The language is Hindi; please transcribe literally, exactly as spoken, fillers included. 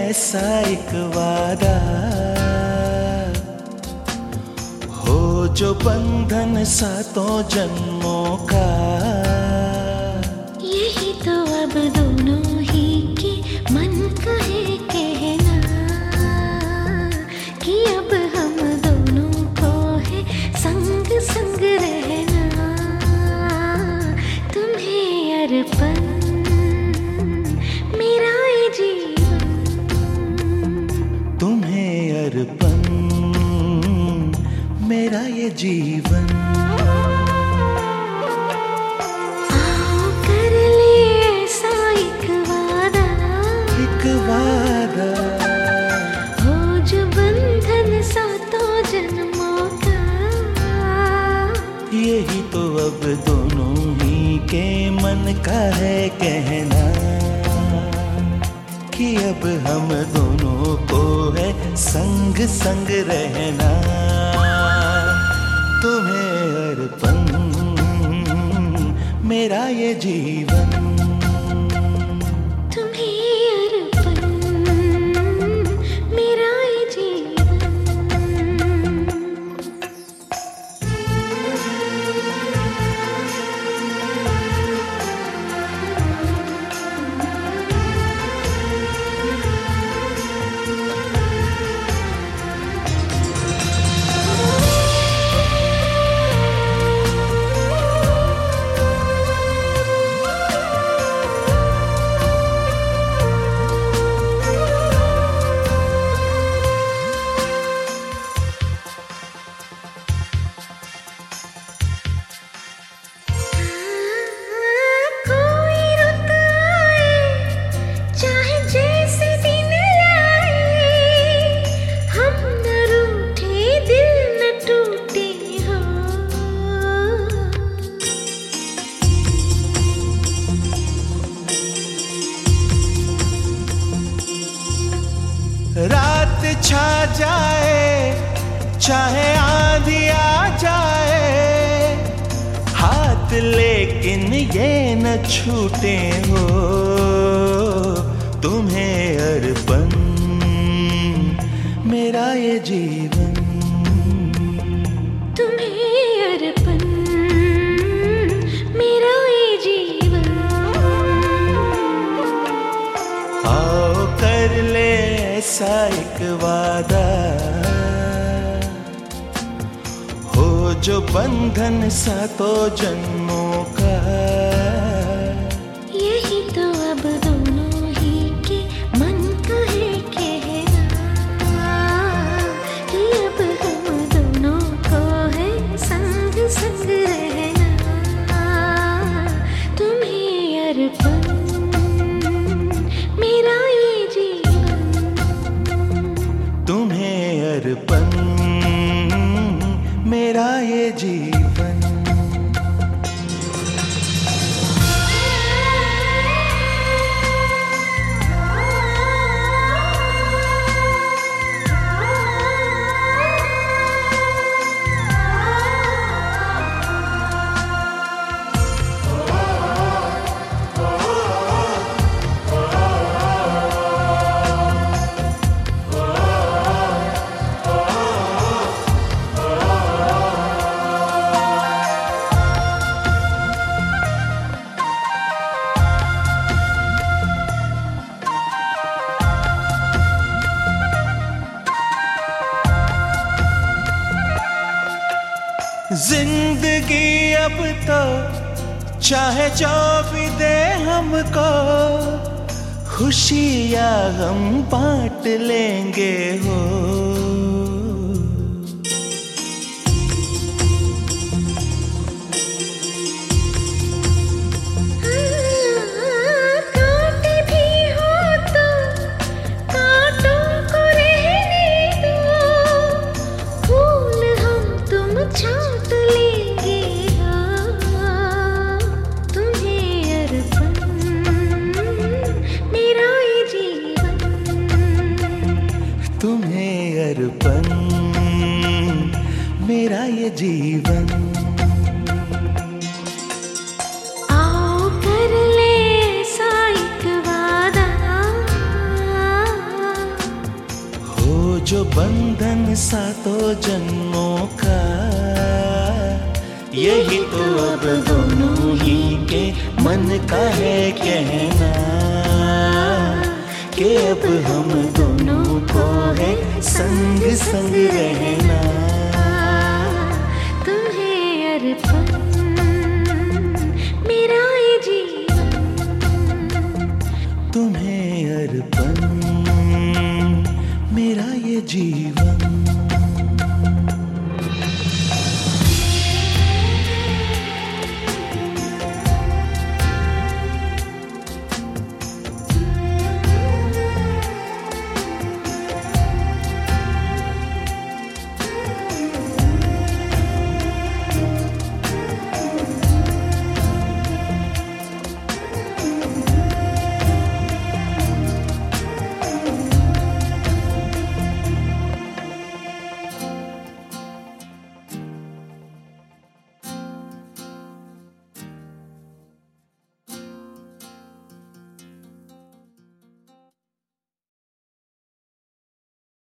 ऐसा एक वादा, हो जो बंधन सातों जन्मों का। यही तो अब दोनों ही के मन कहे कहना, कि अब हम दोनों को है संग संग रहना। तुम्हें अर्पण मेरा ये जीवन, तुम्हें अर्पण मेरा ये जीवन। आओ कर ले ऐसा एक वादा, एक वादा, हो जो बंधन सातों जन्मों का। यही तो अब दोनों ही के मन का है कहना, कि अब हम दोनों को है संग संग रहना। तुम्हें अर्पण मेरा ये जीवन, तुम्हें अर्पण मेरा ये जीवन। रात छा जाए चाहे आंधी आ जाए, हाथ लेकिन ये न छूटे हो। तुम्हें अर्पण मेरा ये जीवन, तुम्हें अर्पण मेरा ये जीवन। आओ कर ले ऐसा एक वादा, हो जो बंधन सातों जन्मों का। यही तो अब दोनों ही के मन कहे कहना, कि अब हम दोनों को है संग संग रहना। तुम्हें अर्पण मेरा ये जीवन, तुम्हें अर्पण मेरा ये जीवन। जिंदगी अब तो चाहे जो भी दे हमको, खुशियाँ हम बांट लेंगे हो। तुम्हें बंधन सातों जन्मों का, यही तो अब दोनों ही के मन का है कहना, कि अब हम दोनों को है संग संग रहना। तुम्हें अर्पण मेरा ये जीवन, तुम्हें अर्पण मेरा ये जीवन।